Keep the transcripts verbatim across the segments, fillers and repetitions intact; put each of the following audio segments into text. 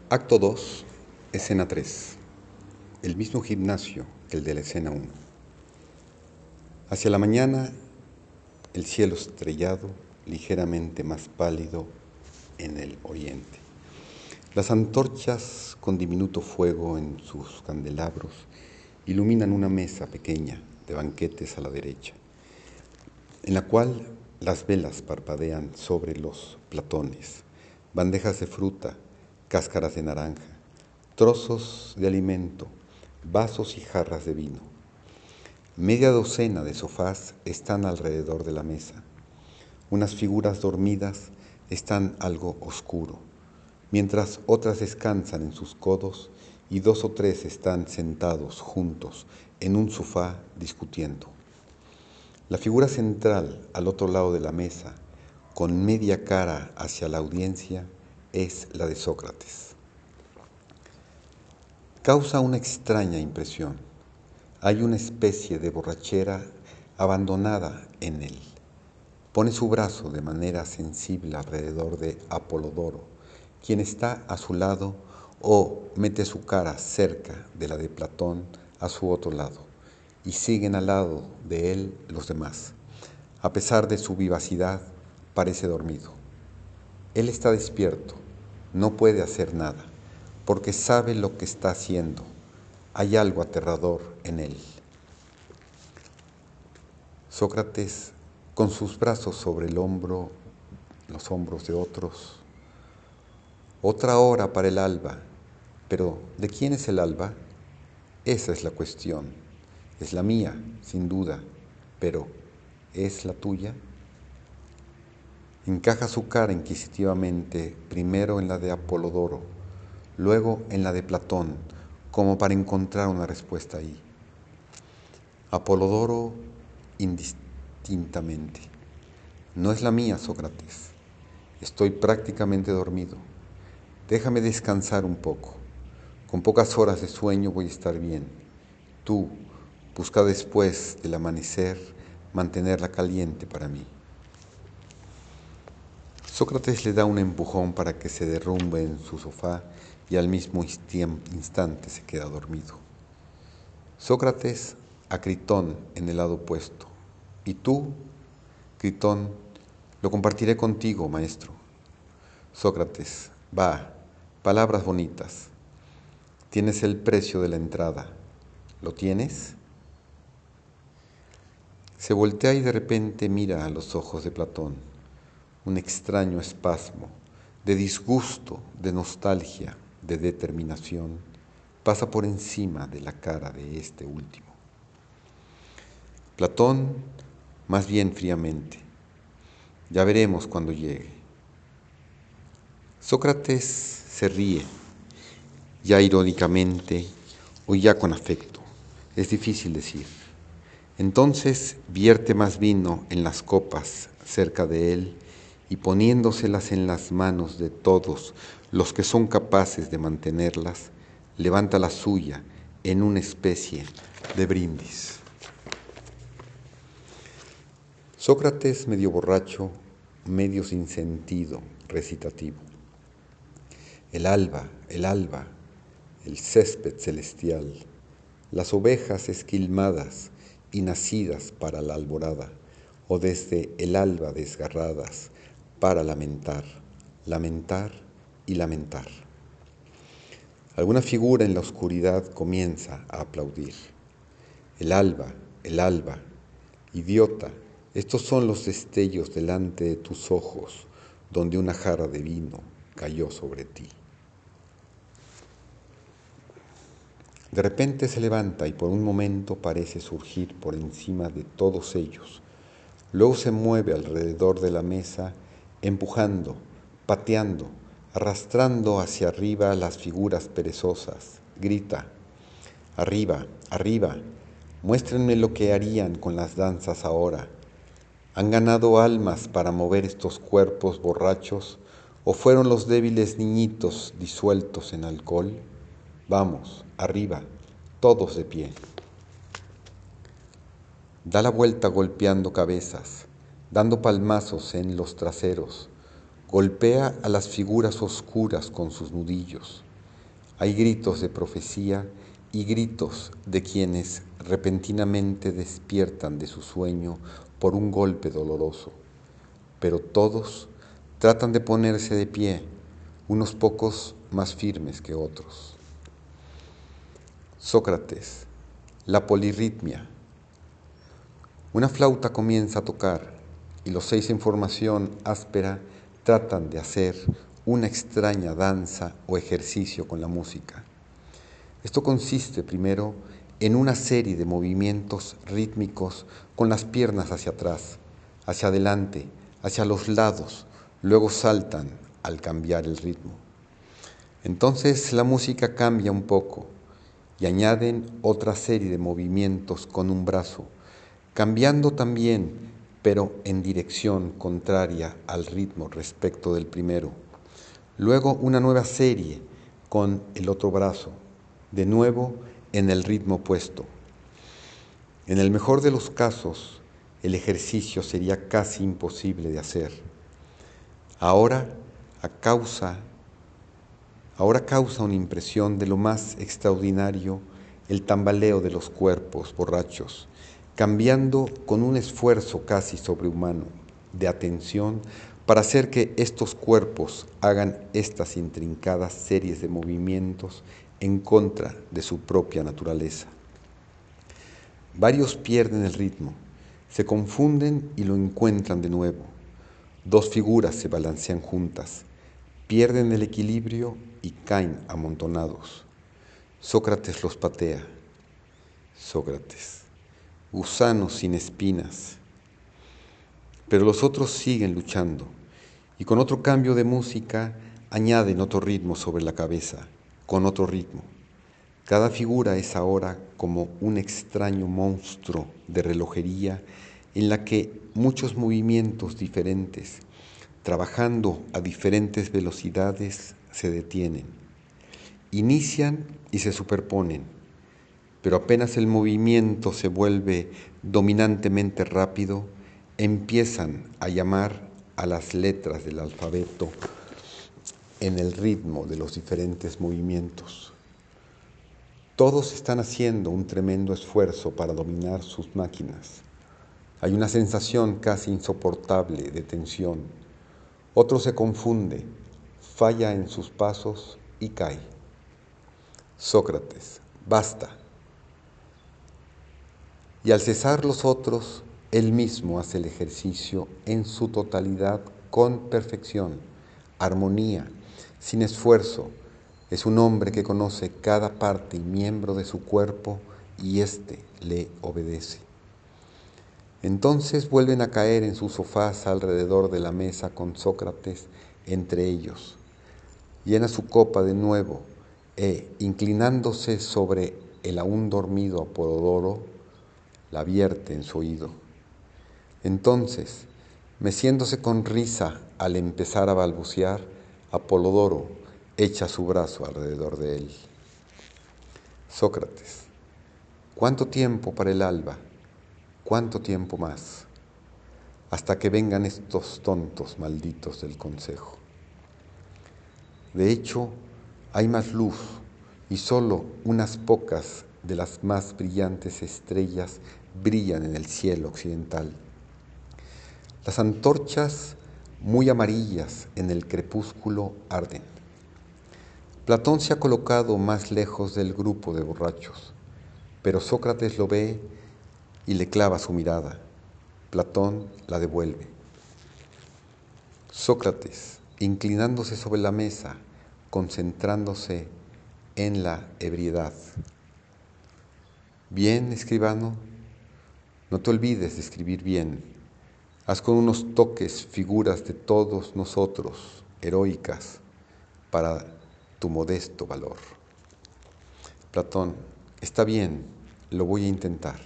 Acto dos, escena tres. El mismo gimnasio que el de la escena uno. Hacia la mañana, el cielo estrellado, ligeramente más pálido en el oriente. Las antorchas con diminuto fuego en sus candelabros iluminan una mesa pequeña de banquetes a la derecha, en la cual las velas parpadean sobre los platones, bandejas de fruta, cáscaras de naranja, trozos de alimento, vasos y jarras de vino. Media docena de sofás están alrededor de la mesa. Unas figuras dormidas están algo oscuro, mientras otras descansan en sus codos y dos o tres están sentados juntos en un sofá discutiendo. La figura central al otro lado de la mesa, con media cara hacia la audiencia, es la de Sócrates. Causa una extraña impresión. Hay una especie de borrachera abandonada en él. Pone su brazo de manera sensible alrededor de Apolodoro, quien está a su lado, o mete su cara cerca de la de Platón a su otro lado, y siguen al lado de él los demás. A pesar de su vivacidad, parece dormido. Él está despierto, no puede hacer nada, porque sabe lo que está haciendo. Hay algo aterrador en él. Sócrates, con sus brazos sobre el hombro, los hombros de otros. Otra hora para el alba. Pero, ¿de quién es el alba? Esa es la cuestión. Es la mía, sin duda. Pero, ¿es la tuya? Encaja su cara inquisitivamente, primero en la de Apolodoro, luego en la de Platón, como para encontrar una respuesta ahí. Apolodoro indistintamente. No es la mía, Sócrates. Estoy prácticamente dormido. Déjame descansar un poco. Con pocas horas de sueño voy a estar bien. Tú, busca después del amanecer mantenerla caliente para mí. Sócrates le da un empujón para que se derrumbe en su sofá y al mismo instante se queda dormido. Sócrates a Critón en el lado opuesto. Y tú, Critón, lo compartiré contigo, maestro. Sócrates, va, palabras bonitas. Tienes el precio de la entrada. ¿Lo tienes? Se voltea y de repente mira a los ojos de Platón. Un extraño espasmo de disgusto, de nostalgia, de determinación pasa por encima de la cara de este último. Platón, más bien fríamente. Ya veremos cuando llegue. Sócrates se ríe, ya irónicamente o ya con afecto. Es difícil decir. Entonces vierte más vino en las copas cerca de él y poniéndoselas en las manos de todos los que son capaces de mantenerlas, levanta la suya en una especie de brindis. Sócrates, medio borracho, medio sin sentido, recitativo. El alba, el alba, el césped celestial, las ovejas esquilmadas y nacidas para la alborada, o desde el alba desgarradas para lamentar, lamentar y lamentar. Alguna figura en la oscuridad comienza a aplaudir. El alba, el alba, idiota, estos son los destellos delante de tus ojos, donde una jarra de vino cayó sobre ti. De repente se levanta y por un momento parece surgir por encima de todos ellos. Luego se mueve alrededor de la mesa, empujando, pateando, arrastrando hacia arriba las figuras perezosas. Grita: arriba, arriba, muéstrenme lo que harían con las danzas ahora. ¿Han ganado almas para mover estos cuerpos borrachos o fueron los débiles niñitos disueltos en alcohol? Vamos, arriba, todos de pie. Da la vuelta golpeando cabezas, dando palmazos en los traseros. Golpea a las figuras oscuras con sus nudillos. Hay gritos de profecía y gritos de quienes repentinamente despiertan de su sueño por un golpe doloroso, pero todos tratan de ponerse de pie, unos pocos más firmes que otros. Sócrates, la polirritmia. Una flauta comienza a tocar y los seis en formación áspera tratan de hacer una extraña danza o ejercicio con la música. Esto consiste primero en una serie de movimientos rítmicos con las piernas hacia atrás, hacia adelante, hacia los lados, luego saltan al cambiar el ritmo. Entonces la música cambia un poco y añaden otra serie de movimientos con un brazo, cambiando también, pero en dirección contraria al ritmo respecto del primero. Luego una nueva serie con el otro brazo, de nuevo en el ritmo opuesto. En el mejor de los casos, el ejercicio sería casi imposible de hacer. Ahora, a causa, ahora causa una impresión de lo más extraordinario el tambaleo de los cuerpos borrachos, cambiando con un esfuerzo casi sobrehumano de atención para hacer que estos cuerpos hagan estas intrincadas series de movimientos en contra de su propia naturaleza. Varios pierden el ritmo, se confunden y lo encuentran de nuevo. Dos figuras se balancean juntas, pierden el equilibrio y caen amontonados. Sócrates los patea. Sócrates, gusanos sin espinas. Pero los otros siguen luchando y con otro cambio de música añaden otro ritmo sobre la cabeza, con otro ritmo. Cada figura es ahora como un extraño monstruo de relojería en la que muchos movimientos diferentes, trabajando a diferentes velocidades, se detienen. Inician y se superponen, pero apenas el movimiento se vuelve dominantemente rápido, empiezan a llamar a las letras del alfabeto en el ritmo de los diferentes movimientos. Todos están haciendo un tremendo esfuerzo para dominar sus máquinas. Hay una sensación casi insoportable de tensión. Otro se confunde, falla en sus pasos y cae. Sócrates, basta. Y al cesar los otros, él mismo hace el ejercicio en su totalidad con perfección, armonía, sin esfuerzo. Es un hombre que conoce cada parte y miembro de su cuerpo y éste le obedece. Entonces vuelven a caer en sus sofás alrededor de la mesa con Sócrates entre ellos. Llena su copa de nuevo e, inclinándose sobre el aún dormido Apolodoro, la vierte en su oído. Entonces, meciéndose con risa al empezar a balbucear, Apolodoro echa su brazo alrededor de él. Sócrates, ¿cuánto tiempo para el alba? ¿Cuánto tiempo más? Hasta que vengan estos tontos malditos del consejo. De hecho, hay más luz y solo unas pocas de las más brillantes estrellas brillan en el cielo occidental. Las antorchas, muy amarillas en el crepúsculo, arden. Platón se ha colocado más lejos del grupo de borrachos, pero Sócrates lo ve y le clava su mirada. Platón la devuelve. Sócrates, inclinándose sobre la mesa, concentrándose en la ebriedad. Bien, escribano, no te olvides de escribir bien. Haz con unos toques figuras de todos nosotros, heroicas, para tu modesto valor. Platón, está bien, lo voy a intentar.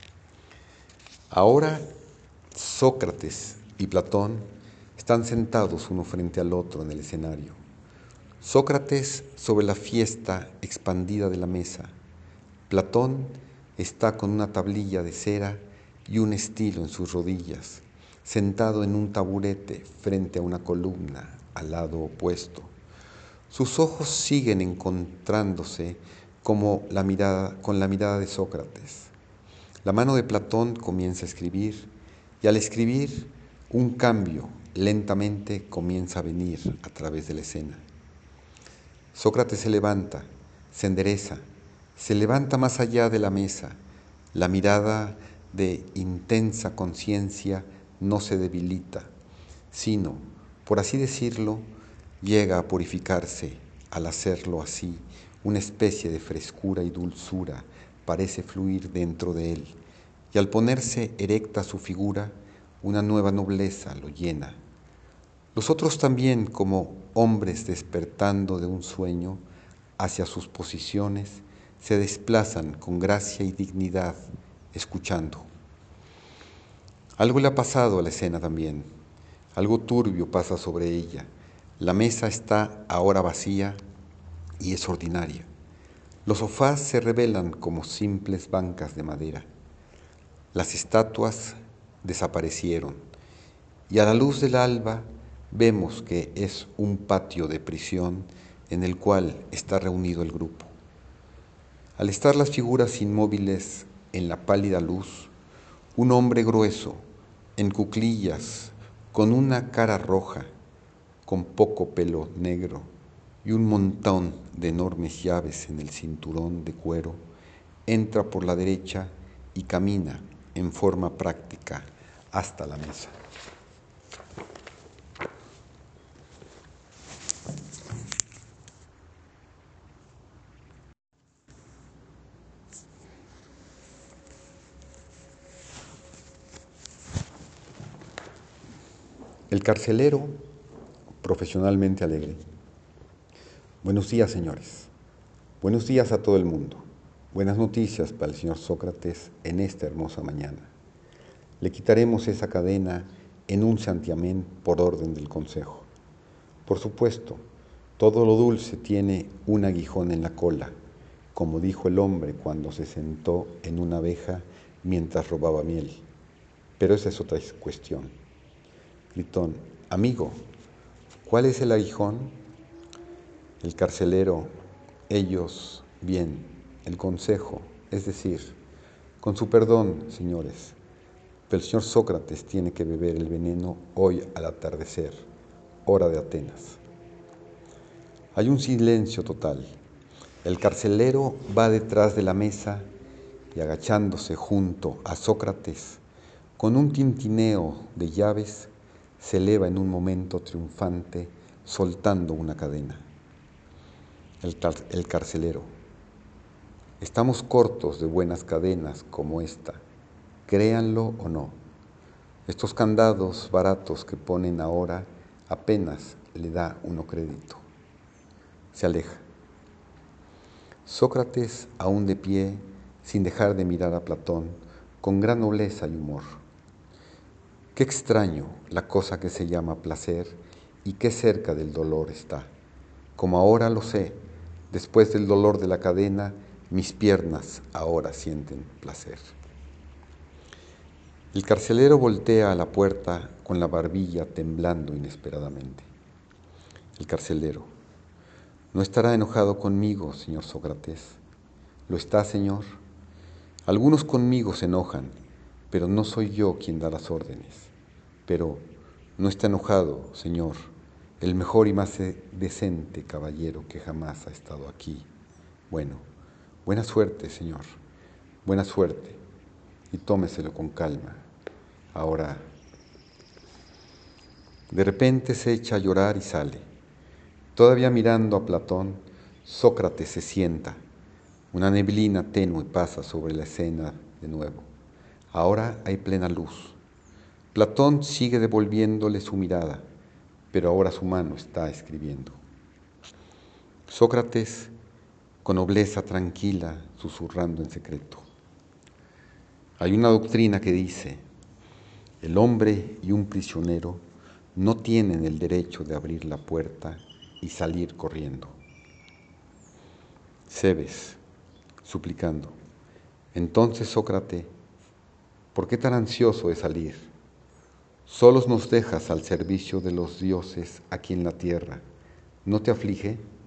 Ahora Sócrates y Platón están sentados uno frente al otro en el escenario. Sócrates sobre la fiesta expandida de la mesa. Platón está con una tablilla de cera y un estilo en sus rodillas, sentado en un taburete frente a una columna al lado opuesto. Sus ojos siguen encontrándose como la mirada, con la mirada de Sócrates. La mano de Platón comienza a escribir y al escribir un cambio lentamente comienza a venir a través de la escena. Sócrates se levanta, se endereza, se levanta más allá de la mesa. La mirada de intensa conciencia no se debilita, sino, por así decirlo, llega a purificarse. Al hacerlo así, una especie de frescura y dulzura parece fluir dentro de él, y al ponerse erecta su figura, una nueva nobleza lo llena. Los otros también, como hombres despertando de un sueño hacia sus posiciones, se desplazan con gracia y dignidad, escuchando. Algo le ha pasado a la escena también, algo turbio pasa sobre ella. La mesa está ahora vacía y es ordinaria. Los sofás se revelan como simples bancas de madera. Las estatuas desaparecieron y a la luz del alba vemos que es un patio de prisión en el cual está reunido el grupo. Al estar las figuras inmóviles en la pálida luz, un hombre grueso, en cuclillas, con una cara roja, con poco pelo negro y un montón de enormes llaves en el cinturón de cuero, entra por la derecha y camina en forma práctica hasta la mesa. El carcelero, profesionalmente alegre. Buenos días, señores. Buenos días a todo el mundo. Buenas noticias para el señor Sócrates en esta hermosa mañana. Le quitaremos esa cadena en un santiamén por orden del consejo. Por supuesto, todo lo dulce tiene un aguijón en la cola, como dijo el hombre cuando se sentó en una abeja mientras robaba miel. Pero esa es otra cuestión. Gritón, amigo, ¿cuál es el aguijón? El carcelero, ellos, bien, el consejo, es decir, con su perdón, señores, pero el señor Sócrates tiene que beber el veneno hoy al atardecer, hora de Atenas. Hay un silencio total. El carcelero va detrás de la mesa y agachándose junto a Sócrates, con un tintineo de llaves, se eleva en un momento triunfante, soltando una cadena. El, el carcelero. Estamos cortos de buenas cadenas como esta, créanlo o no. Estos candados baratos que ponen ahora apenas le da uno crédito. Se aleja. Sócrates, aún de pie, sin dejar de mirar a Platón, con gran nobleza y humor. Qué extraño la cosa que se llama placer y qué cerca del dolor está. Como ahora lo sé, después del dolor de la cadena, mis piernas ahora sienten placer. El carcelero voltea a la puerta con la barbilla temblando inesperadamente. El carcelero. ¿No estará enojado conmigo, señor Sócrates? ¿Lo está, señor? Algunos conmigo se enojan, pero no soy yo quien da las órdenes. Pero no está enojado, señor, el mejor y más decente caballero que jamás ha estado aquí. Bueno, buena suerte, señor, buena suerte, y tómeselo con calma. Ahora, de repente se echa a llorar y sale. Todavía mirando a Platón, Sócrates se sienta. Una neblina tenue pasa sobre la escena de nuevo. Ahora hay plena luz. Platón sigue devolviéndole su mirada, pero ahora su mano está escribiendo. Sócrates, con nobleza tranquila, susurrando en secreto. Hay una doctrina que dice, el hombre y un prisionero no tienen el derecho de abrir la puerta y salir corriendo. Cebes, suplicando, entonces Sócrates, ¿por qué tan ansioso de salir? Solos nos dejas al servicio de los dioses aquí en la tierra. ¿No te aflige?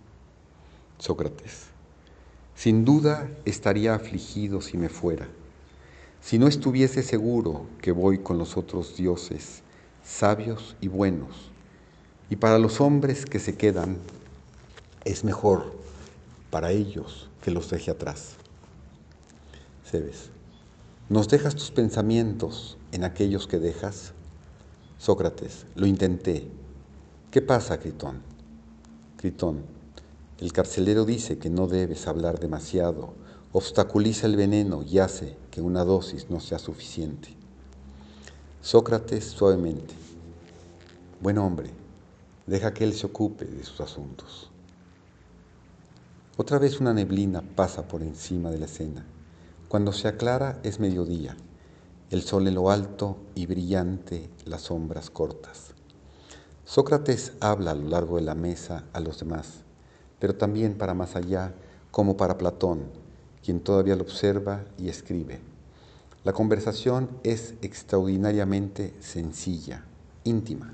Sócrates. Sin duda estaría afligido si me fuera, si no estuviese seguro que voy con los otros dioses, sabios y buenos, y para los hombres que se quedan, es mejor para ellos que los deje atrás. Cebes. ¿Nos dejas tus pensamientos en aquellos que dejas? Sócrates. Lo intenté. ¿Qué pasa, Critón? Critón. El carcelero dice que no debes hablar demasiado, obstaculiza el veneno y hace que una dosis no sea suficiente. Sócrates suavemente. Buen hombre, deja que él se ocupe de sus asuntos. Otra vez una neblina pasa por encima de la escena. Cuando se aclara es mediodía, el sol en lo alto y brillante las sombras cortas. Sócrates habla a lo largo de la mesa a los demás, pero también para más allá, como para Platón, quien todavía lo observa y escribe. La conversación es extraordinariamente sencilla, íntima.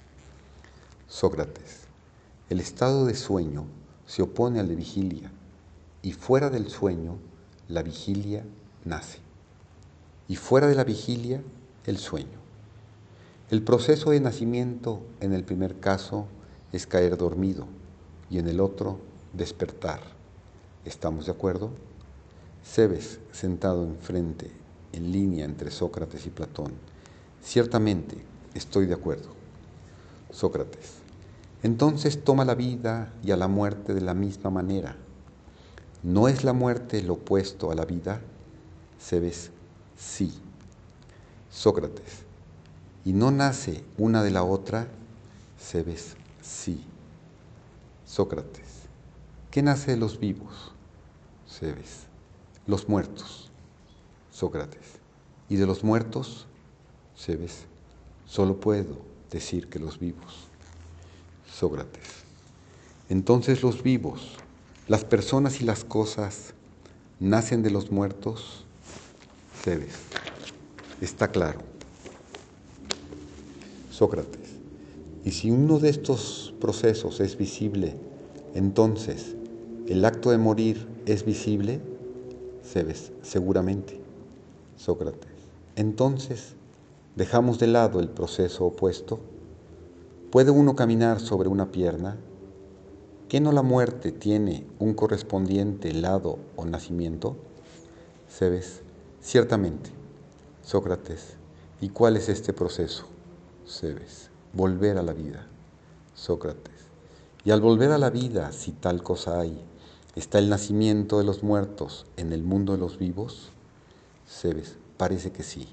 Sócrates. El estado de sueño se opone al de vigilia, y fuera del sueño, la vigilia nace. Y fuera de la vigilia, el sueño. El proceso de nacimiento en el primer caso es caer dormido y en el otro despertar. ¿Estamos de acuerdo? Cebes, sentado enfrente, en línea entre Sócrates y Platón. Ciertamente, estoy de acuerdo. Sócrates. Entonces toma la vida y a la muerte de la misma manera. ¿No es la muerte lo opuesto a la vida? Cebes. Sí. Sócrates. ¿Y no nace una de la otra? Cebes. Sí. Sócrates. ¿Qué nace de los vivos? Cebes. Los muertos. Sócrates. ¿Y de los muertos? Cebes. Solo puedo decir que los vivos. Sócrates. Entonces los vivos, las personas y las cosas, nacen de los muertos. Cebes. Está claro. Sócrates. Y si uno de estos procesos es visible, entonces, ¿el acto de morir es visible? Cebes. Seguramente. Sócrates. Entonces, ¿dejamos de lado el proceso opuesto? ¿Puede uno caminar sobre una pierna? ¿Qué no la muerte tiene un correspondiente lado o nacimiento? Cebes. Ciertamente. Sócrates. ¿Y cuál es este proceso? Cebes. Volver a la vida. Sócrates. Y al volver a la vida, si tal cosa hay, ¿está el nacimiento de los muertos en el mundo de los vivos? Cebes. Parece que sí.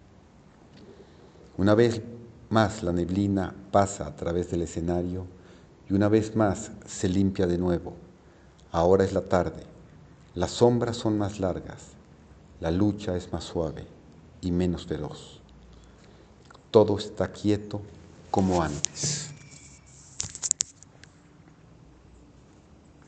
Una vez más la neblina pasa a través del escenario y una vez más se limpia de nuevo. Ahora es la tarde, las sombras son más largas, la lucha es más suave y menos feroz. Todo está quieto como antes.